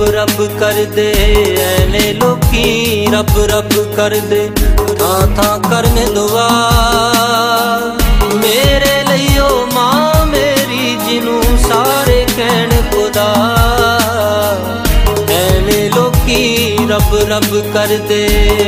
रब कर दे ऐने लोकी रब रब कर दे थां थां करने दुआ मेरे लियो मां मेरी जिनू सारे कहण खुदा ऐने लोकी रब रब कर दे।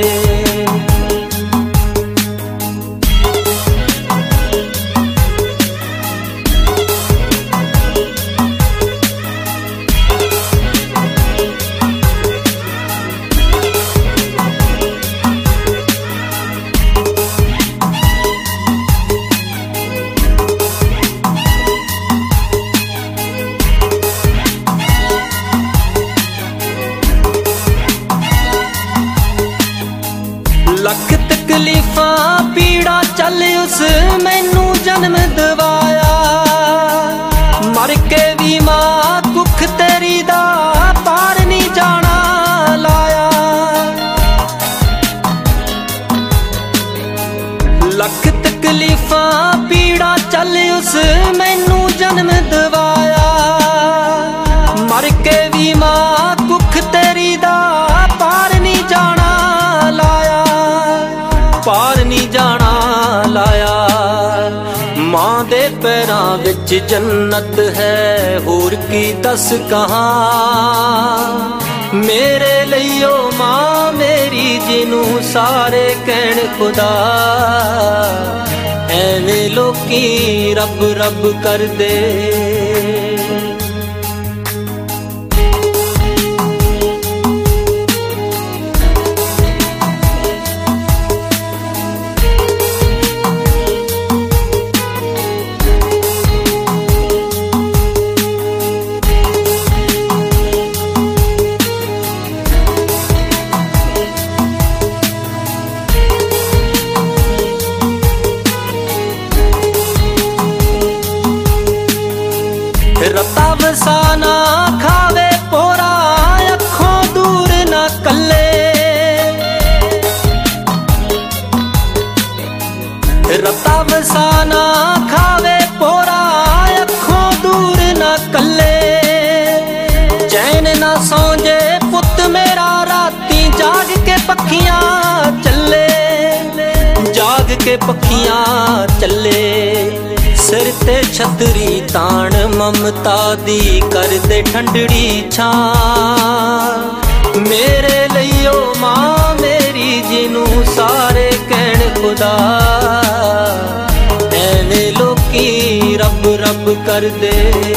लख तकलीफा पीड़ा चल उस मैनू जन्म दवाया मर के भी मां कुख तेरी दा पार नहीं जाना लाया। लख तकलीफा पीड़ा चल उस मैनू जन्म दवाया मर के भी मां कुख तेरी दा पार नहीं जाना पार नहीं जाना लाया। मां दे पैरां विच जन्नत है होर की दस कहां मेरे लियो मां मेरी जिनू सारे कहण खुदा ऐने लोकी रब रब कर दे। रता वसाना खावे पोरा अखों दूर न कले रता वसाना खावे पोरा अखों दूर न कले चैन ना सौंजे पुत मेरा राती जाग के पखियां चले जाग के पखियां चले सिर ते छतरी तान ममता दी कर दे ठंडड़ी छां मेरे लियो मां मेरी जिनू सारे कहण खुदा ऐने लोकी रब रब कर दे।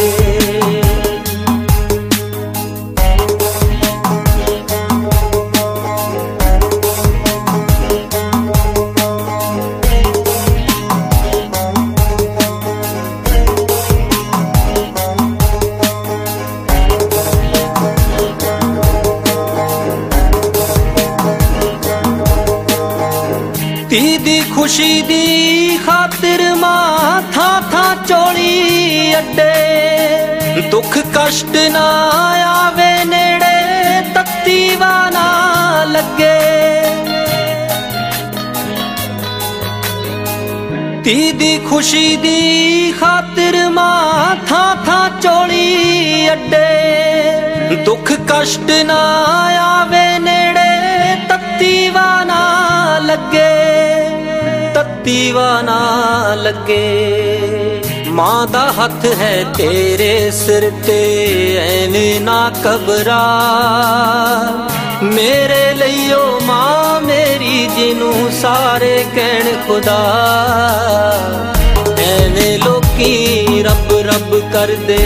दी खुशी दी खातिर मां था चोली अड्डे दुख कष्ट ना आवे नेड़े तत्ती वा ना लगे दी खुशी दी खातिर मां था चोली अड्डे दुख कष्ट ना आवे नेड़े तत्ती वा ना लगे दीवाना लगे। मां दा हथ है तेरे सिर ते ऐवें ना घबरा मेरे लियो मां मेरी जिनू सारे कहण खुदा ऐवें लोकी रब रब कर दे।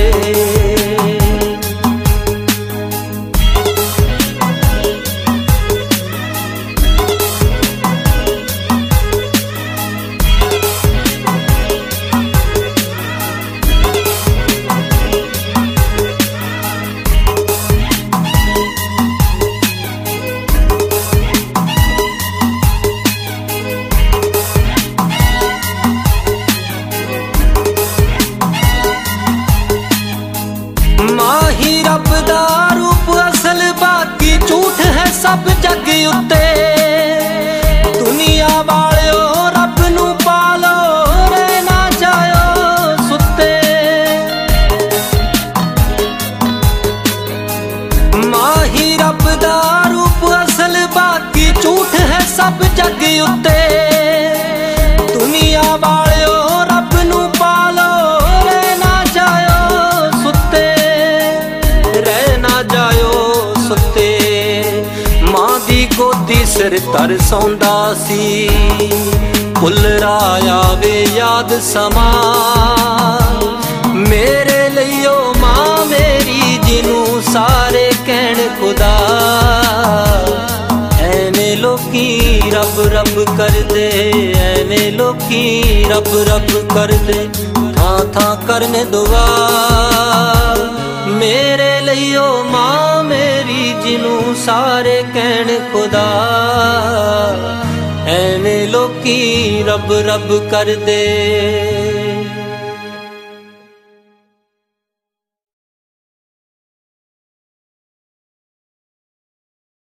रब दा रूप असल बाकी झूठ है सब जग उत्ते दुनिया वालियो रब नू पालो रे ना जायो सुते। मां जग उत्ते दुनिया वालियो रब नू पालो रह ना जायो सुते, रह ना जायो सुते। मां दी गोदी सिर तर सौंदा सी भुल्लरा आवे याद समा मेरे लियो मां मेरी जिनू सारे कहण खुदा। ऐवें लोकी रब रब कर दे, ऐवें लोकी रब रब कर दे, थां थां करने दुआ मेरे लियो मां मेरी जिनू सारे कहण खुदा। ऐवें लोकी रब रब कर दे।